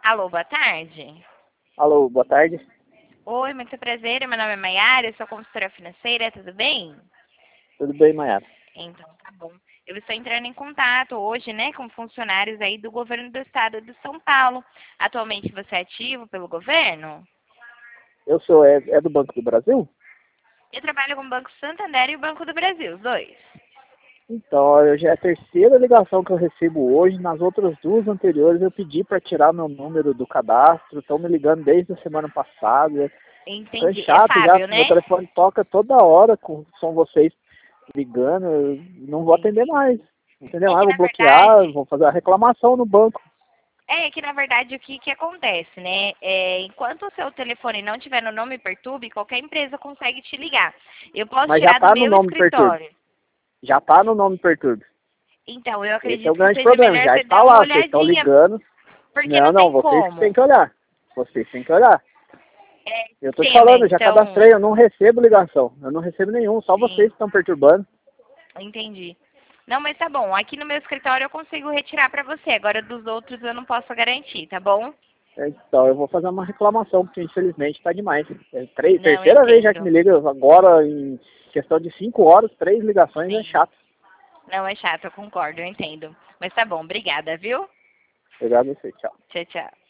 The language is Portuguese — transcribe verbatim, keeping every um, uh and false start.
Alô, boa tarde. Alô, boa tarde. Oi, muito prazer. Meu nome é Maiara, eu sou consultora financeira, tudo bem? Tudo bem, Maiara? Então, tá bom. Eu estou entrando em contato hoje, né, com funcionários aí do governo do estado de São Paulo. Atualmente você é ativo pelo governo? Eu sou, é, é do Banco do Brasil? Eu trabalho com o Banco Santander e o Banco do Brasil, os dois. Então, eu já é a terceira ligação que eu recebo hoje. Nas outras duas anteriores eu pedi para tirar meu número do cadastro. Estão me ligando desde a semana passada. Tô Entendi. É chato já, Fábio, meu né? telefone toca toda hora, com, são vocês ligando. Eu não vou atender Entendi. mais. Não atender É mais, que vou na bloquear, verdade, vou fazer a reclamação no banco. é que na verdade o que que acontece, né? É, enquanto o seu telefone não tiver no nome Perturbe, qualquer empresa consegue te ligar. Eu posso Mas já tirar do tá no meu nome Perturbe. escritório. Já tá no nome Perturbe. Então, eu Esse é o acredito que grande seja problema. melhor Já você está dar uma lá, vocês estão olhadinha, ligando. porque Não, não não, tem vocês que têm como. que olhar. Vocês têm que olhar. É Eu tô te tema, falando, eu já cadastrei, então, eu não recebo ligação. Eu não recebo nenhum, só vocês sim, que estão perturbando. entendi. Não, mas tá bom. Aqui no meu escritório eu consigo retirar pra você. Agora dos outros eu não posso garantir, tá bom? Então, eu vou fazer uma reclamação, porque infelizmente tá demais. É três, Não, terceira vez já que me entendo. liga agora, em questão de cinco horas, três ligações é Sim. chato. Não é chato, eu concordo, eu entendo. Mas tá bom, obrigada, viu? Obrigado a você, tchau. Tchau, tchau.